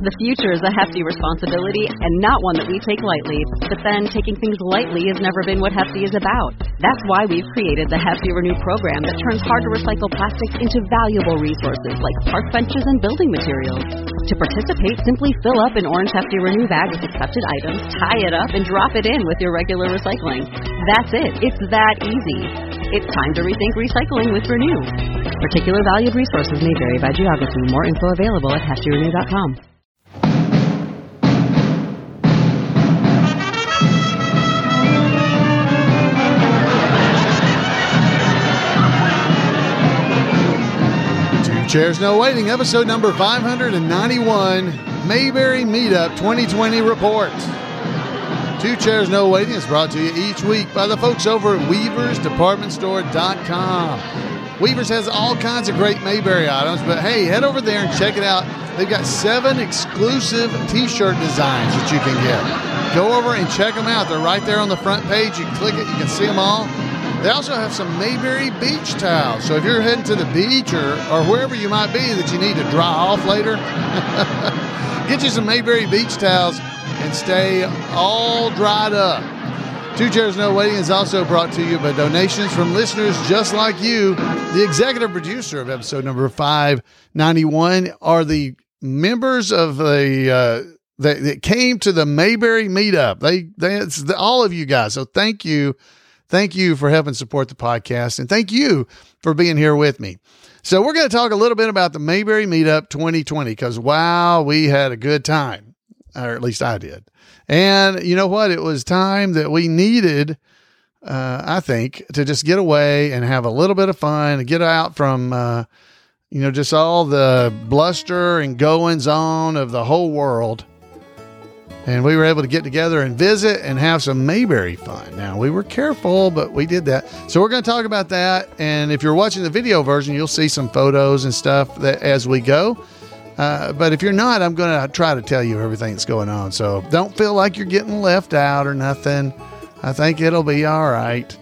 The future is a hefty responsibility and not one that we take lightly. But then taking things lightly has never been what Hefty is about. That's why we've created the Hefty Renew program that turns hard-to-recycle plastics into valuable resources like park benches and building materials. To participate, simply fill up an orange Hefty Renew bag with accepted items, tie it up, and drop it in with your regular recycling. That's it. It's that easy. It's time to rethink recycling with Renew. Particular valued resources may vary by geography. More info available at heftyrenew.com. Chairs No Waiting, episode number 591, Mayberry Meetup 2020 report. Two Chairs No Waiting is brought to you each week by the folks over at WeaversDepartmentStore.com. Weavers has all kinds of great Mayberry items, but hey, head over there and check it out. They've got 7 exclusive t-shirt designs that you can get. Go over and check them out. They're right there on the front page. You can click it, you can see them all. They also have some Mayberry beach towels. So if you're heading to the beach or wherever you might be that you need to dry off later, get you some Mayberry beach towels and stay all dried up. Two Chairs No Waiting is also brought to you by donations from listeners just like you. The executive producer of episode number 591 are the members of the that came to the Mayberry meetup. It's all of you guys. So thank you. Thank you for helping support the podcast, and thank you for being here with me. So we're going to talk a little bit about the Mayberry Meetup 2020 because, wow, we had a good time, or at least I did. And you know what? It was time that we needed, I think, to just get away and have a little bit of fun and get out from, just all the bluster and goings on of the whole world. And we were able to get together and visit and have some Mayberry fun. Now, we were careful, but we did that. So we're going to talk about that. And if you're watching the video version, you'll see some photos and stuff that as we go. But if you're not, I'm going to try to tell you everything that's going on. So don't feel like you're getting left out or nothing. I think it'll be all right.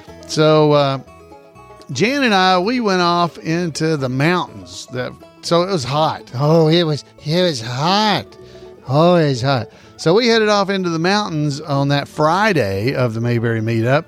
So Jan and I, we went off into the mountains. So it was hot. Oh, it was hot. Oh, it's hot. So we headed off into the mountains on that Friday of the Mayberry Meetup.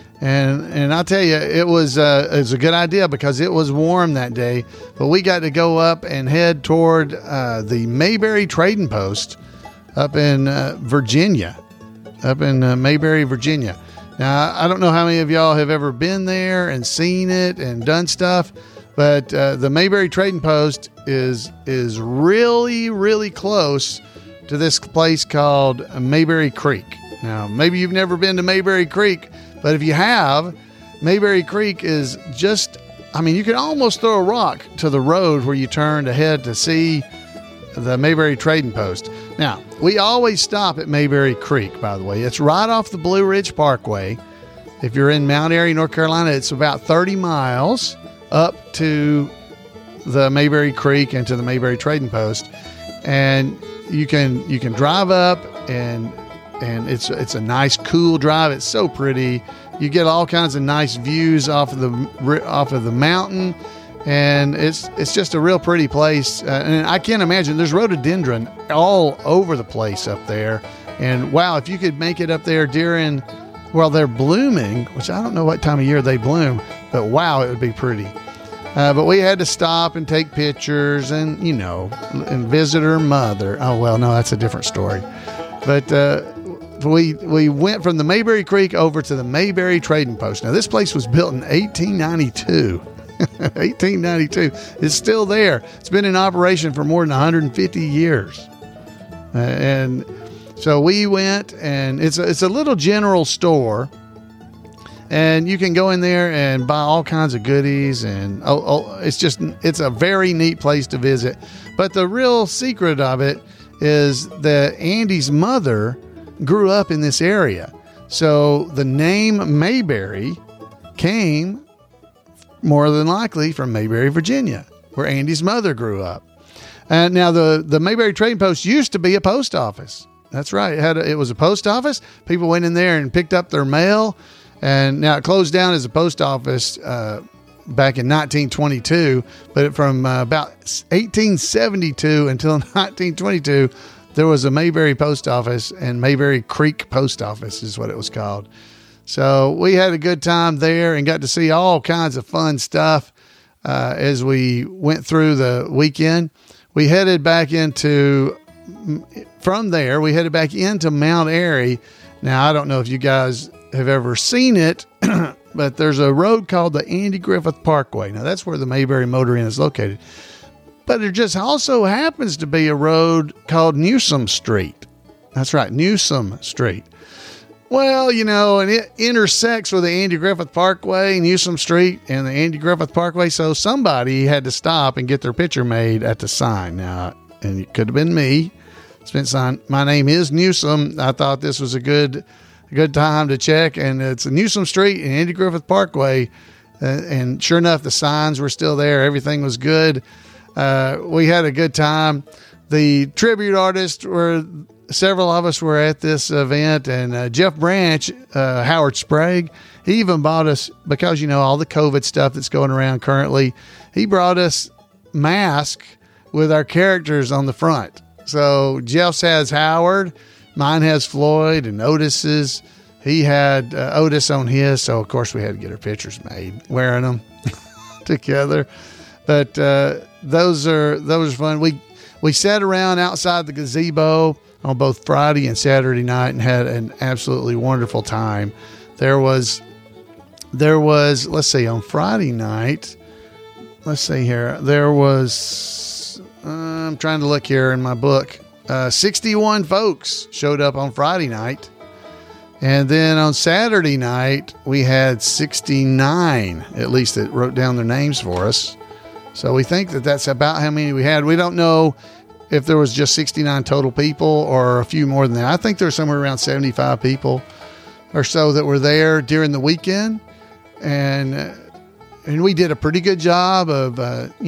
And I'll tell you, it was a good idea because it was warm that day. But we got to go up and head toward the Mayberry Trading Post up in Virginia, Mayberry, Virginia. Now, I don't know how many of y'all have ever been there and seen it and done stuff, but the Mayberry Trading Post is really, really close to this place called Mayberry Creek. Now, maybe you've never been to Mayberry Creek, but if you have, Mayberry Creek is just, you could almost throw a rock to the road where you turn to head to see the Mayberry Trading Post. Now, we always stop at Mayberry Creek, by the way. It's right off the Blue Ridge Parkway. If you're in Mount Airy, North Carolina, it's about 30 miles up to the Mayberry Creek and to the Mayberry Trading Post. And you can drive up and it's a nice cool drive. It's so pretty. You get all kinds of nice views off of the mountain, and it's just a real pretty place. And I can't imagine there's rhododendron all over the place up there. And wow, if you could make it up there during they're blooming, which I don't know what time of year they bloom, but wow, it would be pretty. But we had to stop and take pictures and visit her mother. Oh, well, no, that's a different story. But we went from the Mayberry Creek over to the Mayberry Trading Post. Now, this place was built in 1892. 1892. It's still there. It's been in operation for more than 150 years. And so we went, and it's a little general store. And you can go in there and buy all kinds of goodies, and it's a very neat place to visit. But the real secret of it is that Andy's mother grew up in this area. So the name Mayberry came more than likely from Mayberry, Virginia, where Andy's mother grew up. And now the Mayberry Trading Post used to be a post office. That's right. It was a post office. People went in there and picked up their mail. And now it closed down as a post office back in 1922, but from about 1872 until 1922, there was a Mayberry post office, and Mayberry Creek Post Office is what it was called. So we had a good time there and got to see all kinds of fun stuff as we went through the weekend. We headed back from there, we headed back into Mount Airy. Now, I don't know if you guys have ever seen it, but there's a road called the Andy Griffith Parkway. Now, that's where the Mayberry Motor Inn is located. But there just also happens to be a road called Newsom Street. That's right, Newsom Street. Well, and it intersects with the Andy Griffith Parkway, Newsom Street, and the Andy Griffith Parkway. So somebody had to stop and get their picture made at the sign. Now, and it could have been me. Spent sign. My name is Newsom. I thought this was a good time to check, and it's Newsom Street and Andy Griffith Parkway. And sure enough, the signs were still there. Everything was good. We had a good time. The tribute artists several of us were at this event, and Jeff Branch, Howard Sprague, he even bought us, because all the COVID stuff that's going around currently, he brought us masks with our characters on the front. So Jeff's has Howard, mine has Floyd, and Otis's. He had Otis on his, so of course we had to get our pictures made wearing them together. But those are fun. We sat around outside the gazebo on both Friday and Saturday night and had an absolutely wonderful time. There was, let's see, on Friday night, let's see here, there was, I'm trying to look here in my book, 61 folks showed up on Friday night. And then on Saturday night, we had 69, at least, that wrote down their names for us. So we think that that's about how many we had. We don't know if there was just 69 total people or a few more than that. I think there's somewhere around 75 people or so that were there during the weekend. And we did a pretty good job of,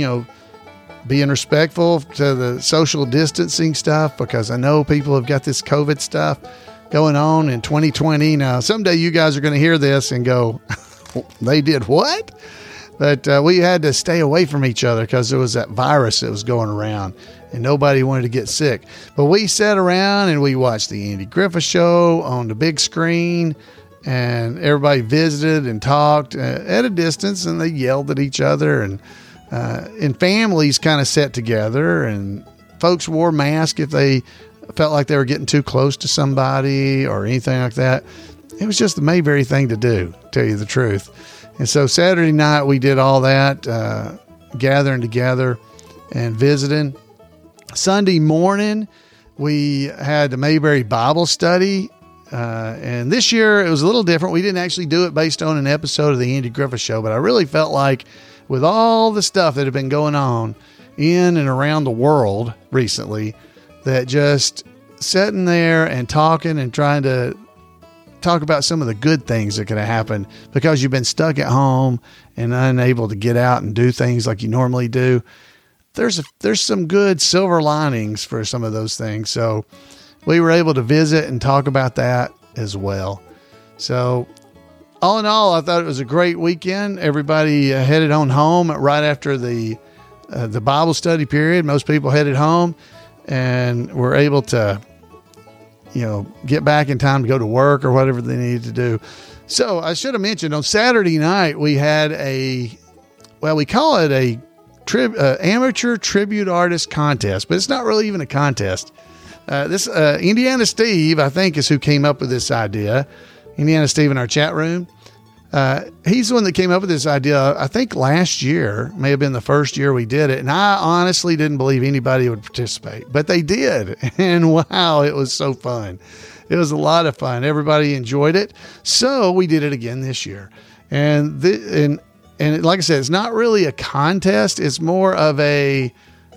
being respectful to the social distancing stuff, because I know people have got this COVID stuff going on in 2020. Now, someday you guys are going to hear this and go, they did what? But we had to stay away from each other because there was that virus that was going around and nobody wanted to get sick. But we sat around and we watched the Andy Griffith Show on the big screen, and everybody visited and talked at a distance, and they yelled at each other, and families kind of sat together, and folks wore masks if they felt like they were getting too close to somebody or anything like that. It was just the Mayberry thing to do, to tell you the truth. And so Saturday night we did all that, gathering together and visiting. Sunday morning we had the Mayberry Bible study. And this year it was a little different. We didn't actually do it based on an episode of the Andy Griffith Show, but I really felt like with all the stuff that had been going on in and around the world recently, that just sitting there and talking and trying to talk about some of the good things that could have happened because you've been stuck at home and unable to get out and do things like you normally do. There's some good silver linings for some of those things. So we were able to visit and talk about that as well. So all in all, I thought it was a great weekend. Everybody headed on home right after the Bible study period. Most people headed home and were able to, get back in time to go to work or whatever they needed to do. So I should have mentioned on Saturday night, we had we call it a amateur tribute artist contest, but it's not really even a contest. This Indiana Steve, I think, is who came up with this idea. Indiana Steve in our chat room. He's the one that came up with this idea. I think last year may have been the first year we did it. And I honestly didn't believe anybody would participate, but they did. And wow, it was so fun. It was a lot of fun. Everybody enjoyed it. So we did it again this year. And like I said, it's not really a contest. It's more of a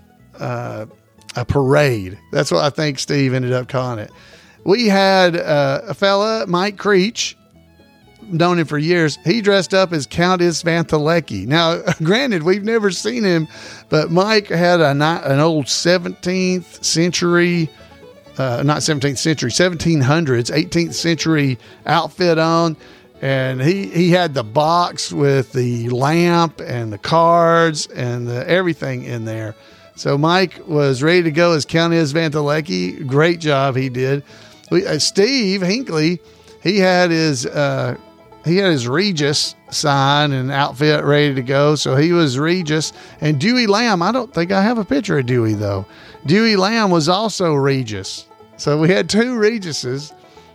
parade. That's what I think Steve ended up calling it. We had a fella, Mike Creech, known him for years. He dressed up as Countess Vanthelecki. Now, granted, we've never seen him, but Mike had an old 17th century, not 17th century, 1700s, 18th century outfit on. And he had the box with the lamp and the cards and everything in there. So Mike was ready to go as Countess Vantalecki. Great job he did. Steve Hinckley, he had his Regis sign and outfit ready to go. So he was Regis. And Dewey Lamb, I don't think I have a picture of Dewey though. Dewey Lamb was also Regis. So we had two Regises,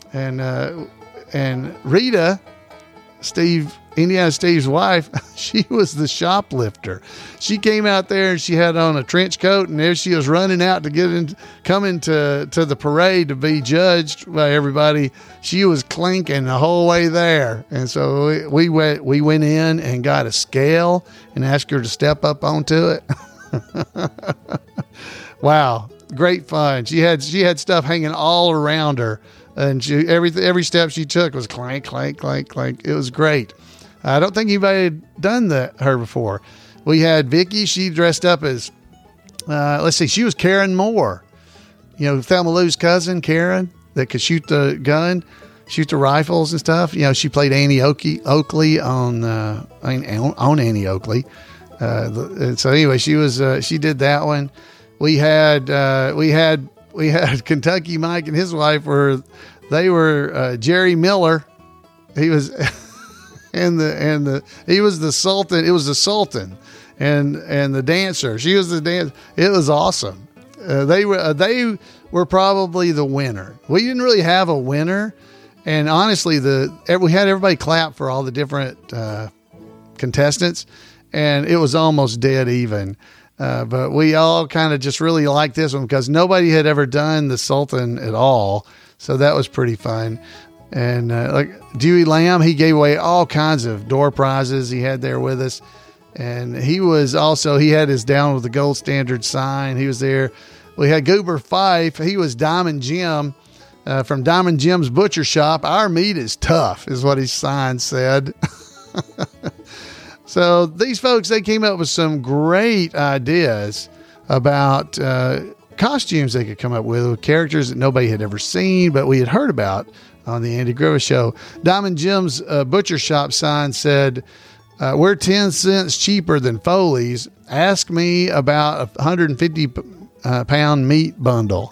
and Rita, Indiana Steve's wife, she was the shoplifter. She came out there and she had on a trench coat, and there she was running out to come into the parade to be judged by everybody. She was clinking the whole way there. And so we went in and got a scale and asked her to step up onto it. Wow. Great fun. She had stuff hanging all around her, and every step she took was clank, clank, clank, clank. It was great. I don't think anybody had done her before. We had Vicky. She dressed up as, she was Karen Moore. You know, Thelma Lou's cousin, Karen, that could shoot the gun, shoot the rifles and stuff. You know, she played Annie Oakley on Annie Oakley. So anyway, she did that one. We had Kentucky Mike and his wife they were Jerry Miller. He was he was the Sultan. It was the Sultan and the dancer. She was the dancer. It was awesome. They were probably the winner. We didn't really have a winner, and honestly, we had everybody clap for all the different contestants, and it was almost dead even. But we all kind of just really liked this one because nobody had ever done the Sultan at all. So that was pretty fun. And like Dewey Lamb, he gave away all kinds of door prizes he had there with us. And he had his Down with the Gold Standard sign. He was there. We had Goober Fife. He was Diamond Jim from Diamond Jim's Butcher Shop. Our meat is tough, is what his sign said. So these folks, they came up with some great ideas about costumes they could come up with characters that nobody had ever seen, but we had heard about on the Andy Griffith Show. Diamond Jim's Butcher Shop sign said, we're 10 cents cheaper than Foley's. Ask me about a 150 pound meat bundle.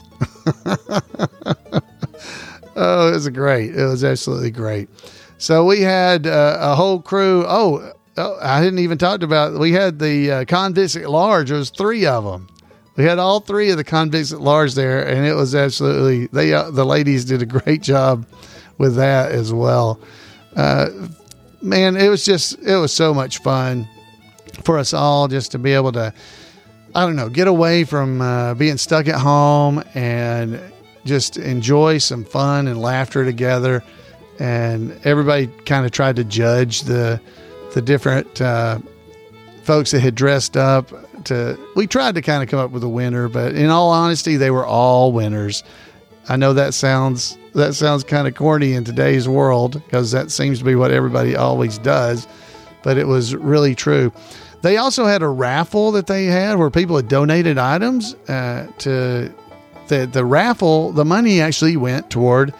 Oh, it was great. It was absolutely great. So we had a whole crew. Oh, I hadn't even talked about, we had the convicts at large. There was 3 of them. We had all 3 of the convicts at large there, and it was absolutely, the ladies did a great job with that as well. Man, it was so much fun for us all just to be able to, get away from being stuck at home and just enjoy some fun and laughter together. And everybody kind of tried to judge the different folks that had dressed up. We tried to kind of come up with a winner, but in all honesty, they were all winners. I know that sounds kind of corny in today's world because that seems to be what everybody always does, but it was really true. They also had a raffle that they had where people had donated items to the raffle. The money actually went toward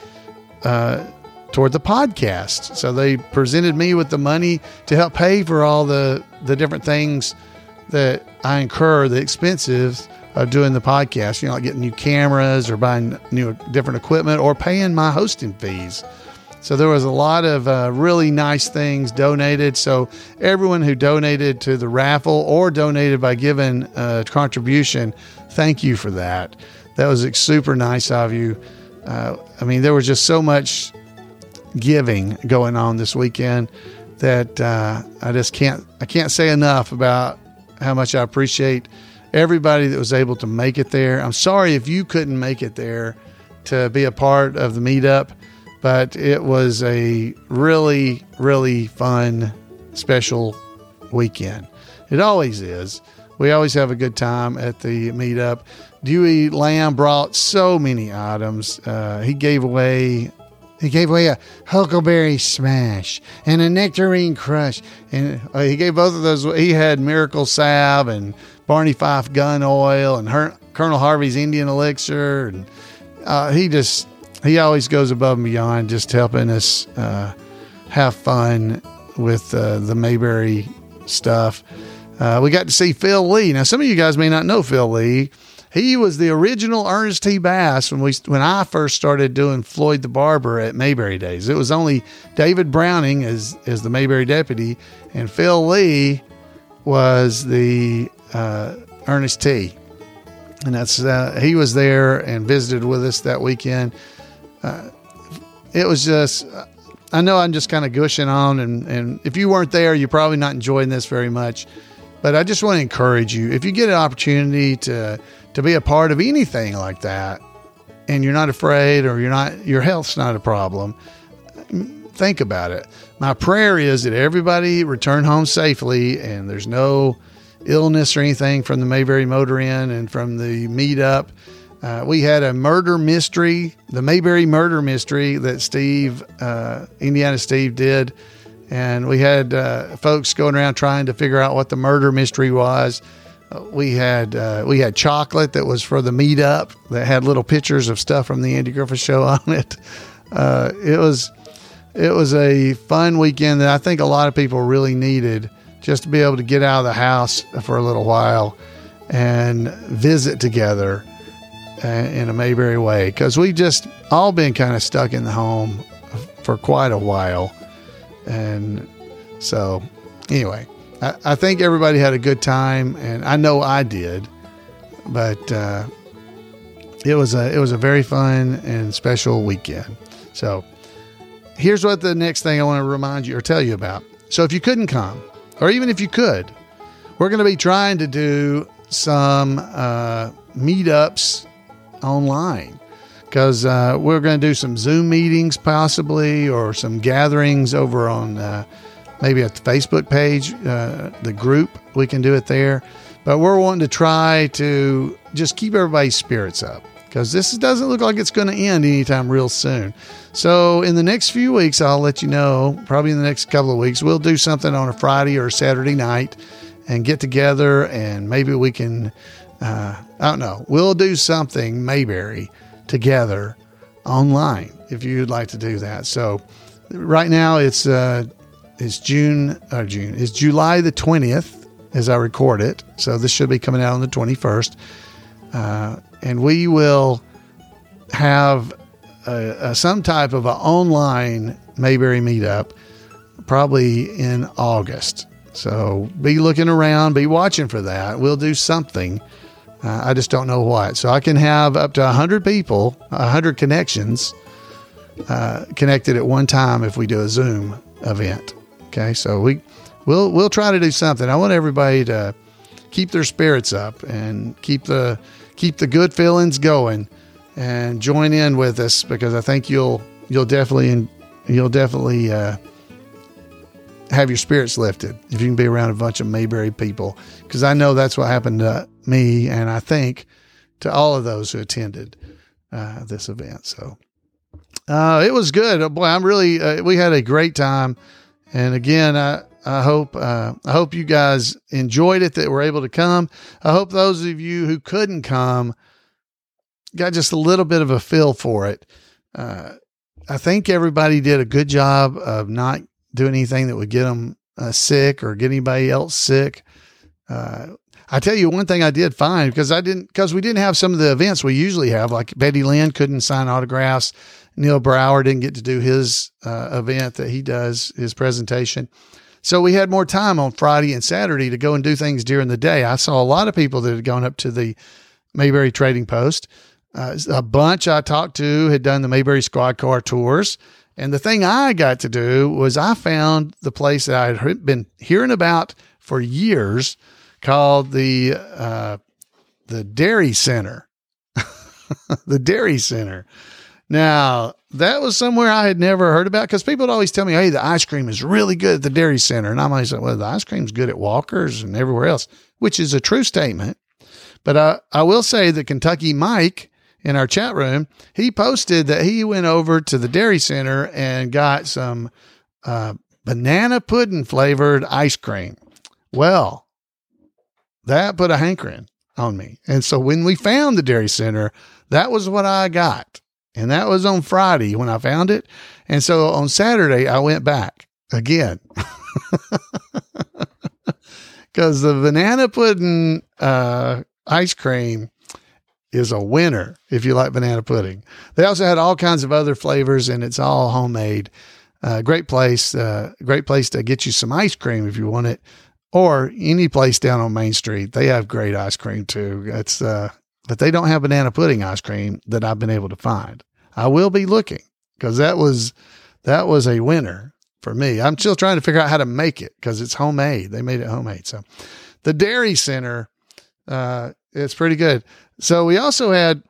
the podcast. So they presented me with the money to help pay for all the different things that I incur, the expenses of doing the podcast, like getting new cameras or buying different equipment or paying my hosting fees. So there was a lot of really nice things donated. So everyone who donated to the raffle or donated by giving a contribution, thank you for that. That was super nice of you. There was just so much giving going on this weekend that I can't say enough about how much I appreciate everybody that was able to make it there. I'm sorry if you couldn't make it there to be a part of the meetup, but it was a really, really fun, special weekend. It always is. We always have a good time at the meetup. Dewey Lamb brought so many items. He gave away a Huckleberry Smash and a Nectarine Crush. And he gave both of those. He had Miracle Salve and Barney Fife Gun Oil and Colonel Harvey's Indian Elixir. And he always goes above and beyond just helping us have fun with the Mayberry stuff. We got to see Phil Lee. Now, some of you guys may not know Phil Lee. He was the original Ernest T. Bass when I first started doing Floyd the Barber at Mayberry Days. It was only David Browning as the Mayberry deputy, and Phil Lee was the Ernest T. And that's he was there and visited with us that weekend. It was just, I know I'm just kind of gushing on, and if you weren't there, you're probably not enjoying this very much. But I just want to encourage you, if you get an opportunity to be a part of anything like that, and you're not afraid, or your health's not a problem, think about it. My prayer is that everybody return home safely, and there's no illness or anything from the Mayberry Motor Inn and from the meetup. We had a murder mystery, the Mayberry murder mystery that Indiana Steve did. And we had folks going around trying to figure out what the murder mystery was. We had chocolate that was for the meetup that had little pictures of stuff from the Andy Griffith Show on it. It was a fun weekend that I think a lot of people really needed, just to be able to get out of the house for a little while and visit together in a Mayberry way. Because we just all been kind of stuck in the home for quite a while. And so anyway, I think everybody had a good time, and I know I did, but it was a very fun and special weekend. So here's what the next thing I want to remind you or tell you about. So if you couldn't come, or even if you could, we're going to be trying to do some meetups online, because we're going to do some Zoom meetings possibly, or some gatherings over on maybe at the Facebook page, the group. We can do it there. But we're wanting to try to just keep everybody's spirits up, because this doesn't look like it's going to end anytime real soon. So in the next few weeks, I'll let you know, probably in the next couple of weeks, we'll do something on a Friday or a Saturday night and get together, and maybe we can, I don't know, we'll do something Mayberry together online if you'd like to do that. So right now it's July the 20th as I record it. So this should be coming out on the 21st. And we will have some type of an online Mayberry meetup probably in August. So be looking around, be watching for that. We'll do something. I just don't know what. So I can have up to 100 people, 100 connections connected at one time if we do a Zoom event. Okay, so we'll try to do something. I want everybody to keep their spirits up and keep the good feelings going, and join in with us, because I think you'll definitely have your spirits lifted if you can be around a bunch of Mayberry people, because I know that's what happened to me, and I think to all of those who attended this event. So it was good. Boy, we had a great time. And again, I hope you guys enjoyed it, that were able to come. I hope those of you who couldn't come got just a little bit of a feel for it. I think everybody did a good job of not doing anything that would get them sick or get anybody else sick. I tell you one thing I did find, because we didn't have some of the events we usually have, like Betty Lynn couldn't sign autographs. Neil Brower didn't get to do his event that he does, his presentation. So we had more time on Friday and Saturday to go and do things during the day. I saw a lot of people that had gone up to the Mayberry Trading Post. A bunch I talked to had done the Mayberry Squad Car tours. And the thing I got to do was I found the place that I had been hearing about for years, called the Dairy Center. The Dairy Center. Now, that was somewhere I had never heard about, because people would always tell me, hey, the ice cream is really good at the Dairy Center. And I'm always like, well, the ice cream's good at Walker's and everywhere else, which is a true statement. But I will say that Kentucky Mike in our chat room, he posted that he went over to the Dairy Center and got some banana pudding flavored ice cream. Well, that put a hankering on me. And so when we found the Dairy Center, that was what I got. And that was on Friday when I found it. And so on Saturday, I went back again. Because the banana pudding ice cream is a winner if you like banana pudding. They also had all kinds of other flavors, and it's all homemade. Great place to get you some ice cream if you want it, or any place down on Main Street. They have great ice cream too. But they don't have banana pudding ice cream that I've been able to find. I will be looking, because that was a winner for me. I'm still trying to figure out how to make it because it's homemade. They made it homemade. So the Dairy Center, it's pretty good. So we also had,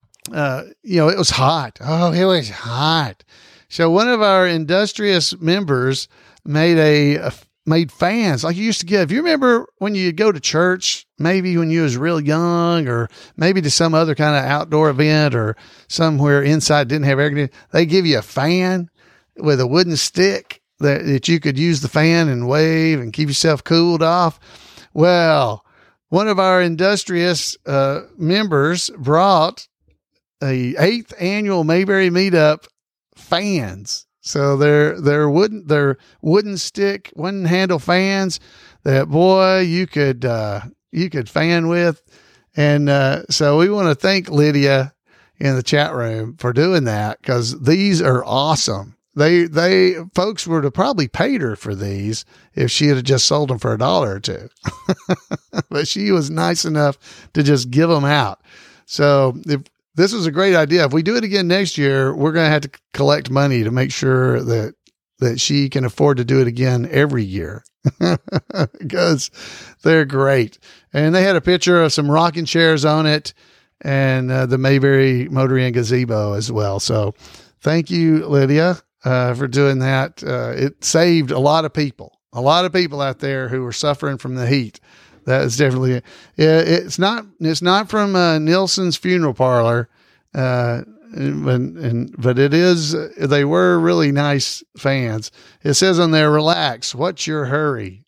it was hot. Oh, it was hot. So one of our industrious members made fans like you used to get. If you remember when you go to church, maybe when you was real young, or maybe to some other kind of outdoor event or somewhere inside didn't have air conditioning, they give you a fan with a wooden stick that you could use the fan and wave and keep yourself cooled off. Well, one of our industrious members brought a 8th annual Mayberry Meetup fans. So they're wooden stick, wooden handle fans that, boy, you could fan with. And so we want to thank Lydia in the chat room for doing that, because these are awesome. They folks would have probably paid her for these if she had just sold them for $1 or $2. But she was nice enough to just give them out. So this was a great idea. If we do it again next year, we're going to have to collect money to make sure that she can afford to do it again every year, because they're great. And they had a picture of some rocking chairs on it, and the Mayberry Motor Inn gazebo as well. So thank you, Lydia, for doing that. It saved a lot of people out there who were suffering from the heat. That is definitely, it's not from Nielsen's Funeral Parlor. But it is, they were really nice fans. It says on there, relax, what's your hurry?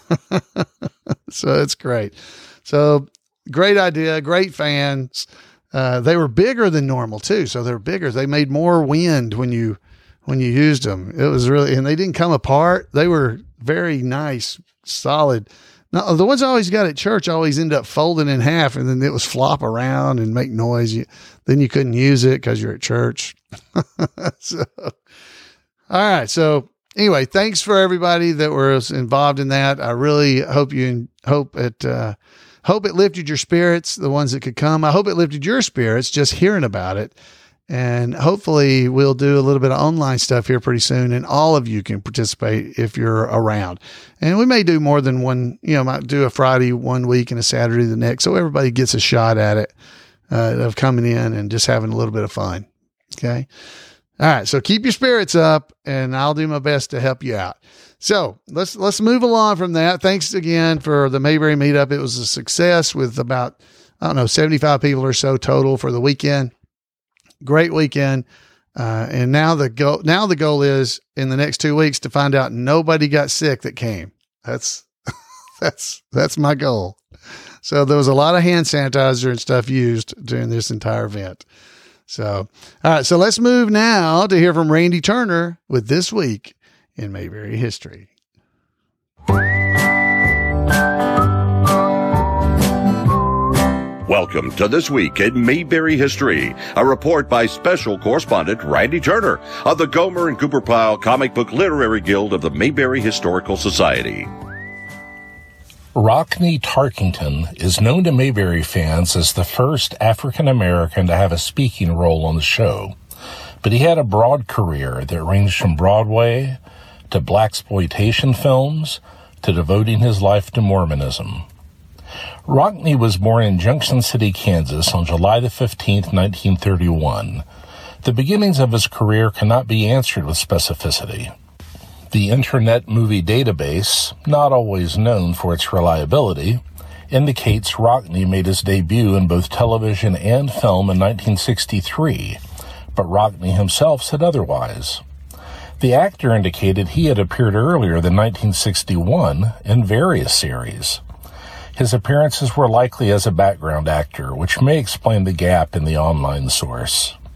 So it's great. So great idea. Great fans. They were bigger than normal too. So they're bigger. They made more wind when you used them. It was really, and they didn't come apart. They were very nice, solid. Now, the ones I always got at church always end up folding in half, and then it was flop around and make noise. Then you couldn't use it because you're at church. So, all right. So anyway, thanks for everybody that was involved in that. I really hope it lifted your spirits, the ones that could come. I hope it lifted your spirits just hearing about it. And hopefully we'll do a little bit of online stuff here pretty soon, and all of you can participate if you're around. And we may do more than one, might do a Friday one week and a Saturday the next, so everybody gets a shot at it, of coming in and just having a little bit of fun. Okay. All right. So keep your spirits up, and I'll do my best to help you out. So let's move along from that. Thanks again for the Mayberry Meetup. It was a success with about, 75 people or so total for the weekend. Great weekend. And now the goal is in the next 2 weeks to find out nobody got sick that came. That's my goal. So there was a lot of hand sanitizer and stuff used during this entire event. So, all right. So let's move now to hear from Randy Turner with This Week in Mayberry History. Welcome to This Week in Mayberry History, a report by special correspondent Randy Turner of the Gomer and Cooper Pyle Comic Book Literary Guild of the Mayberry Historical Society. Rockne Tarkington is known to Mayberry fans as the first African-American to have a speaking role on the show, but he had a broad career that ranged from Broadway to blaxploitation films to devoting his life to Mormonism. Rockne was born in Junction City, Kansas on July the 15th, 1931. The beginnings of his career cannot be answered with specificity. The Internet Movie Database, not always known for its reliability, indicates Rockne made his debut in both television and film in 1963, but Rockne himself said otherwise. The actor indicated he had appeared earlier than 1961 in various series. His appearances were likely as a background actor, which may explain the gap in the online source.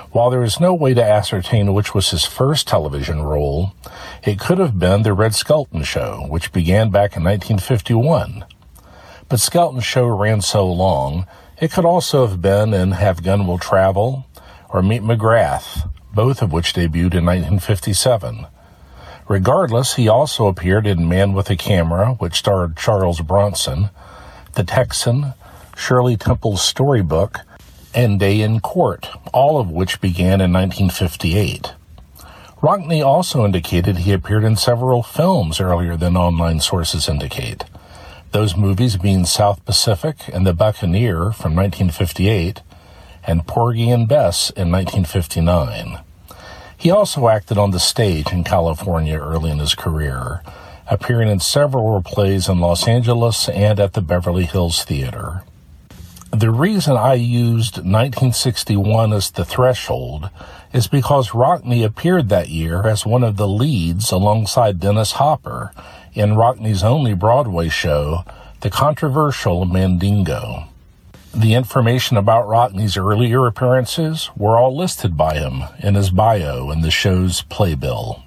While there is no way to ascertain which was his first television role, it could have been The Red Skelton Show, which began back in 1951. But Skelton's show ran so long, it could also have been in Have Gun Will Travel or Meet McGrath, both of which debuted in 1957. Regardless, he also appeared in Man with a Camera, which starred Charles Bronson, The Texan, Shirley Temple's Storybook, and Day in Court, all of which began in 1958. Rockne also indicated he appeared in several films earlier than online sources indicate. Those movies being South Pacific and The Buccaneer from 1958 and Porgy and Bess in 1959. He also acted on the stage in California early in his career, appearing in several plays in Los Angeles and at the Beverly Hills Theater. The reason I used 1961 as the threshold is because Rockne appeared that year as one of the leads alongside Dennis Hopper in Rockne's only Broadway show, The Controversial Mandingo. The information about Rockne's earlier appearances were all listed by him in his bio in the show's playbill.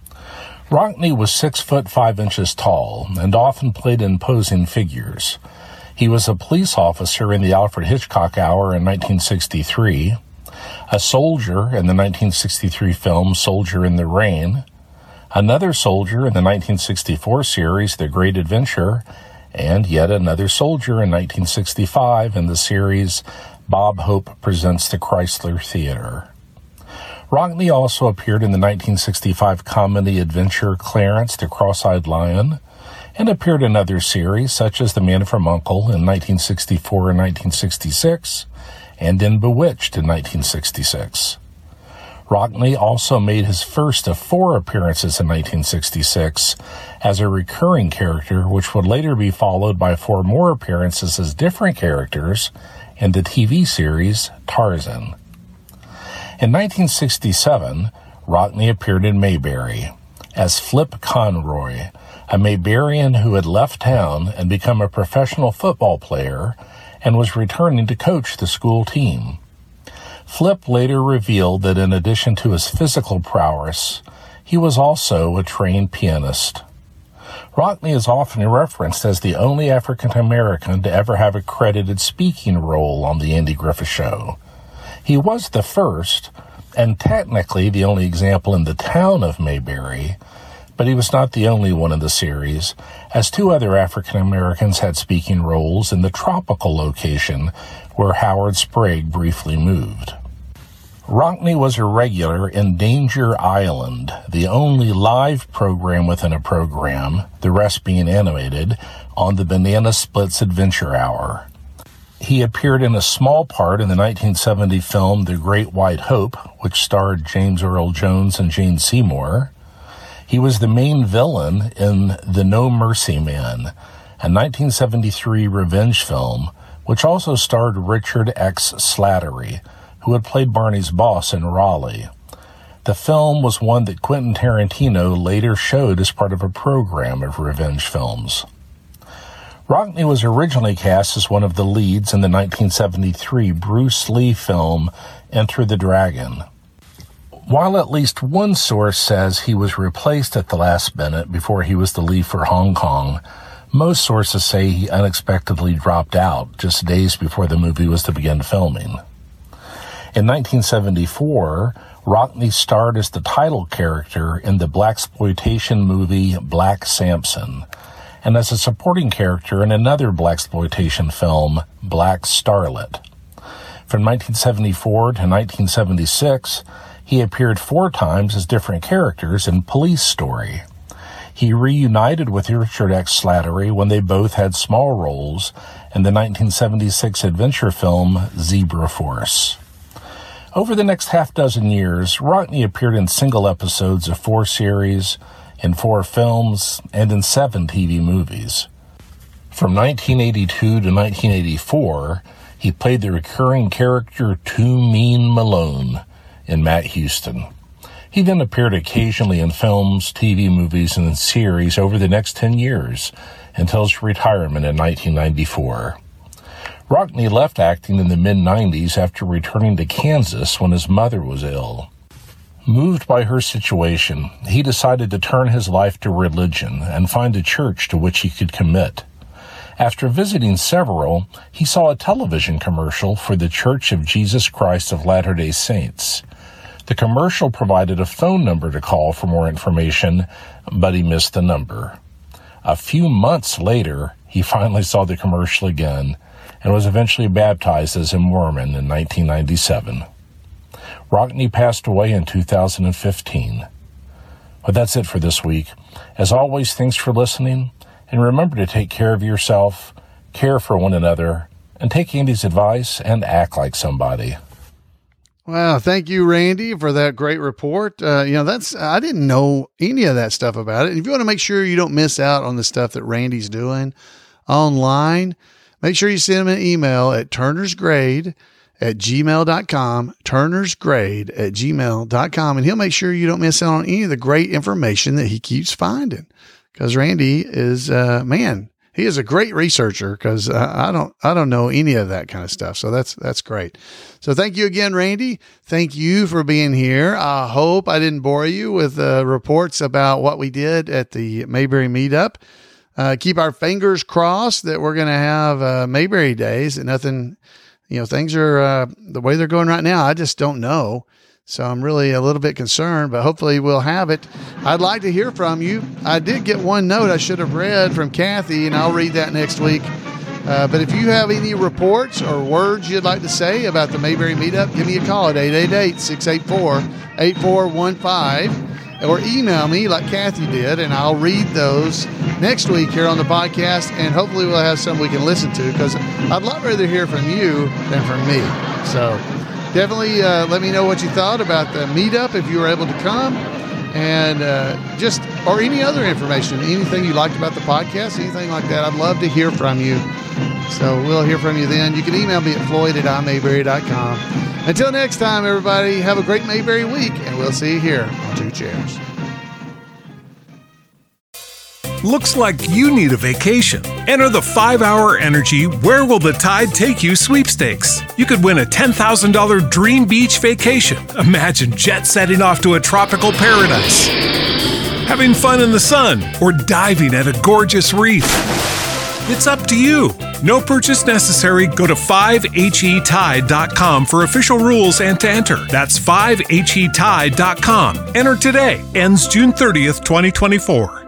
Rockne was 6'5" tall and often played imposing figures. He was a police officer in the Alfred Hitchcock Hour in 1963, a soldier in the 1963 film Soldier in the Rain, another soldier in the 1964 series The Great Adventure, and yet another soldier in 1965 in the series Bob Hope Presents the Chrysler Theater. Rockne also appeared in the 1965 comedy adventure Clarence the Cross-Eyed Lion, and appeared in other series such as The Man from U.N.C.L.E. in 1964 and 1966, and in Bewitched in 1966. Rockne also made his first of 4 appearances in 1966 as a recurring character, which would later be followed by 4 more appearances as different characters in the TV series Tarzan. In 1967, Rockne appeared in Mayberry as Flip Conroy, a Mayberian who had left town and become a professional football player and was returning to coach the school team. Flip later revealed that in addition to his physical prowess, he was also a trained pianist. Rockne is often referenced as the only African American to ever have a credited speaking role on The Andy Griffith Show. He was the first, and technically the only example in the town of Mayberry, but he was not the only one in the series, as 2 other African Americans had speaking roles in the tropical location where Howard Sprague briefly moved. Rockne was a regular in Danger Island, the only live program within a program, the rest being animated, on the Banana Splits Adventure Hour. He appeared in a small part in the 1970 film The Great White Hope, which starred James Earl Jones and Jane Seymour. He was the main villain in The No Mercy Man, a 1973 revenge film, which also starred Richard X. Slattery, who had played Barney's boss in Raleigh. The film was one that Quentin Tarantino later showed as part of a program of revenge films. Rockne was originally cast as one of the leads in the 1973 Bruce Lee film Enter the Dragon. While at least one source says he was replaced at the last minute before he was the lead for Hong Kong, most sources say he unexpectedly dropped out just days before the movie was to begin filming. In 1974, Rockne starred as the title character in the blaxploitation movie Black Samson, and as a supporting character in another blaxploitation film, Black Starlet. From 1974 to 1976, he appeared 4 times as different characters in Police Story. He reunited with Richard X. Slattery when they both had small roles in the 1976 adventure film Zebra Force. Over the next half-dozen years, Rockne appeared in single episodes of 4 series, in 4 films, and in 7 TV movies. From 1982 to 1984, he played the recurring character Too Mean Malone in Matt Houston. He then appeared occasionally in films, TV movies, and series over the next 10 years until his retirement in 1994. Rockne left acting in the mid-90s after returning to Kansas when his mother was ill. Moved by her situation, he decided to turn his life to religion and find a church to which he could commit. After visiting several, he saw a television commercial for the Church of Jesus Christ of Latter-day Saints. The commercial provided a phone number to call for more information, but he missed the number. A few months later, he finally saw the commercial again and was eventually baptized as a Mormon in 1997. Rockne passed away in 2015. But that's it for this week. As always, thanks for listening, and remember to take care of yourself, care for one another, and take Andy's advice and act like somebody. Wow, thank you, Randy, for that great report. I didn't know any of that stuff about it. If you want to make sure you don't miss out on the stuff that Randy's doing online, make sure you send him an email at turnersgrade@gmail.com, turnersgrade@gmail.com, and he'll make sure you don't miss out on any of the great information that he keeps finding. Because Randy is, he is a great researcher, because I don't know any of that kind of stuff. So that's great. So thank you again, Randy. Thank you for being here. I hope I didn't bore you with reports about what we did at the Mayberry meetup. Keep our fingers crossed that we're going to have Mayberry days, and nothing, things are the way they're going right now. I just don't know. So I'm really a little bit concerned, but hopefully we'll have it. I'd like to hear from you. I did get one note I should have read from Kathy, and I'll read that next week. But if you have any reports or words you'd like to say about the Mayberry meetup, give me a call at 888-684-8415, or email me like Kathy did, and I'll read those next week here on the podcast, and hopefully we'll have some we can listen to, because I'd a lot rather hear from you than from me. So definitely let me know what you thought about the meetup, if you were able to come, and or any other information, anything you liked about the podcast, anything like that. I'd love to hear from you. So we'll hear from you then. You can email me at floyd@imayberry.com. Until next time, everybody, have a great Mayberry week, and we'll see you here on Two Chairs. Looks like you need a vacation. Enter the 5-Hour Energy Where Will the Tide Take You sweepstakes. You could win a $10,000 dream beach vacation. Imagine jet setting off to a tropical paradise, having fun in the sun, or diving at a gorgeous reef. It's up to you. No purchase necessary. Go to 5HETide.com for official rules and to enter. That's 5HETide.com. Enter today. Ends June 30th, 2024.